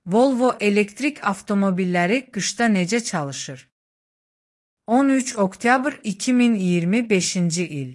Volvo elektrik avtomobilləri qışda necə çalışır? 13 oktyabr 2025-ci il.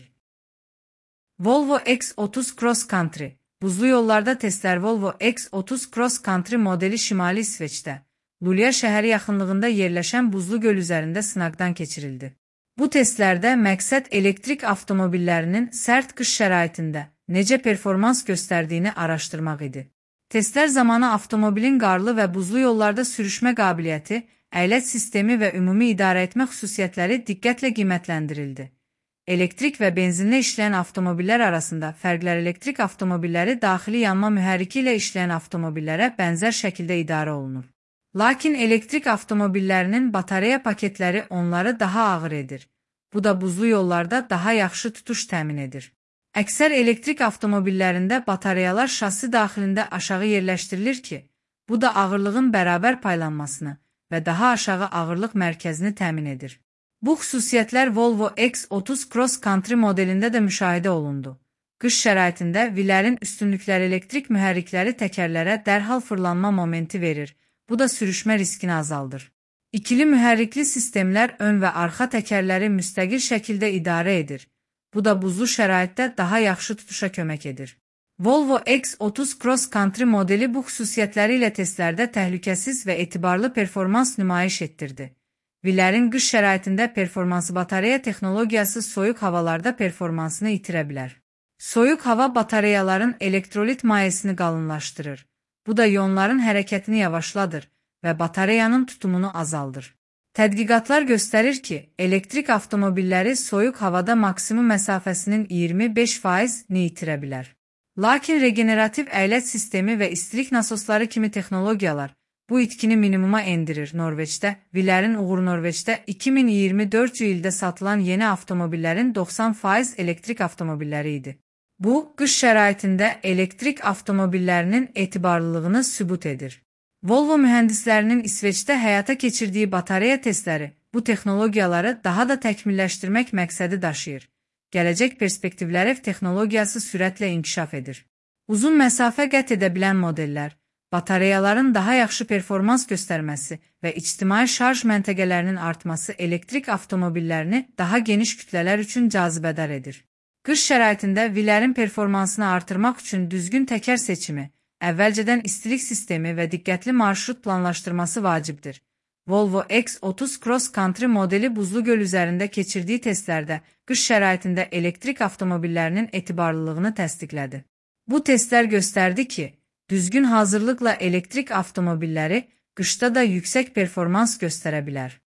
Volvo X30 Cross Country. Buzlu yollarda testlər. Volvo X30 Cross Country modeli Şimali İsveçdə, Lulya şəhəri yaxınlığında yerləşən buzlu göl üzərində sınaqdan keçirildi. Bu testlərdə məqsəd elektrik avtomobillərinin sərt qış şəraitində necə performans göstərdiyini araşdırmaq idi. Testlər zamanı avtomobilin qarlı və buzlu yollarda sürüşmə qabiliyyəti, əylət sistemi və ümumi idarəetmə xüsusiyyətləri diqqətlə qiymətləndirildi. Elektrik və benzinlə işləyən avtomobillər arasında fərqlər. Elektrik avtomobilləri daxili yanma mühərriki ilə işləyən avtomobillərə bənzər şəkildə idarə olunur. Lakin elektrik avtomobillərinin batareya paketləri onları daha ağır edir. Bu da buzlu yollarda daha yaxşı tutuş təmin edir. Əksər elektrik avtomobillərində batareyalar şassi daxilində aşağı yerləşdirilir ki, bu da ağırlığın bərabər paylanmasını və daha aşağı ağırlıq mərkəzini təmin edir. Bu xüsusiyyətlər Volvo X30 Cross Country modelində də müşahidə olundu. Qış şəraitində vilərin üstünlükləri elektrik mühərrikləri təkərlərə dərhal fırlanma momenti verir. Bu da sürüşmə riskini azaldır. İkili mühərrikli sistemlər ön və arxa təkərləri müstəqil şəkildə idarə edir. Bu da buzlu şəraitdə daha yaxşı tutuşa kömək edir. Volvo X30 Cross Country modeli bu xüsusiyyətləri ilə testlərdə təhlükəsiz və etibarlı performans nümayiş etdirdi. Vilərin qış şəraitində performansı. Batareya texnologiyası soyuq havalarda performansını itirə bilər. Soyuq hava batareyaların elektrolit mayesini qalınlaşdırır. Bu da ionların hərəkətini yavaşladır və batareyanın tutumunu azaldır. Tədqiqatlar göstərir ki, elektrik avtomobilləri soyuq havada maksimum məsafəsinin 25%-ni itirə bilər. Lakin regenerativ əylət sistemi və istilik nasosları kimi texnologiyalar bu itkini minimuma endirir. Norveçdə, vilərin uğuru. Norveçdə 2024 ildə satılan yeni avtomobillərin 90% elektrik avtomobilləri idi. Bu, qış şəraitində elektrik avtomobillərinin etibarlılığını sübut edir. Volvo mühəndislərinin İsveçdə həyata keçirdiyi batareya testləri bu texnologiyaları daha da təkmilləşdirmək məqsədi daşıyır. Gələcək perspektivləri texnologiyası sürətlə inkişaf edir. Uzun məsafə qət edə bilən modellər, batareyaların daha yaxşı performans göstərməsi və ictimai şarj məntəqələrinin artması elektrik avtomobillərini daha geniş kütlələr üçün cazibədar edir. Qış şəraitində vilərin performansını artırmaq üçün düzgün təkər seçimi, əvvəlcədən istilik sistemi və diqqətli marşrut planlaşdırması vacibdir. Volvo X30 Cross Country modeli buzlu göl üzərində keçirdiyi testlərdə qış şəraitində elektrik avtomobillərinin etibarlılığını təsdiqlədi. Bu testlər göstərdi ki, düzgün hazırlıqla elektrik avtomobilləri qışda da yüksək performans göstərə bilər.